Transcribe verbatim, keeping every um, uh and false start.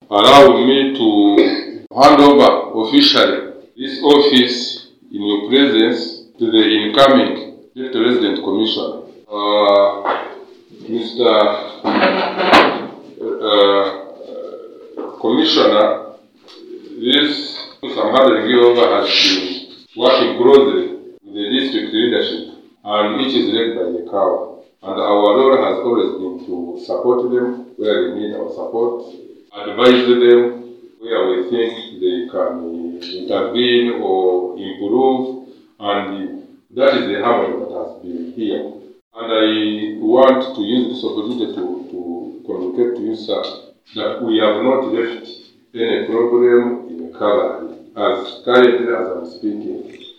allow me to hand over officially this office in your presence to the incoming Deputy Resident Commissioner, uh, Mister Uh, Commissioner. This I'm handing over has been working closely with the district leadership, and which is led by the C A W. And our role has always been to support them where they need our support, advise them where we think they can intervene or improve, and that is the harmony that has been here. And I want to use this opportunity to, to communicate to you, sir, that we have not left any problem in Kalahari. As currently as I'm speaking,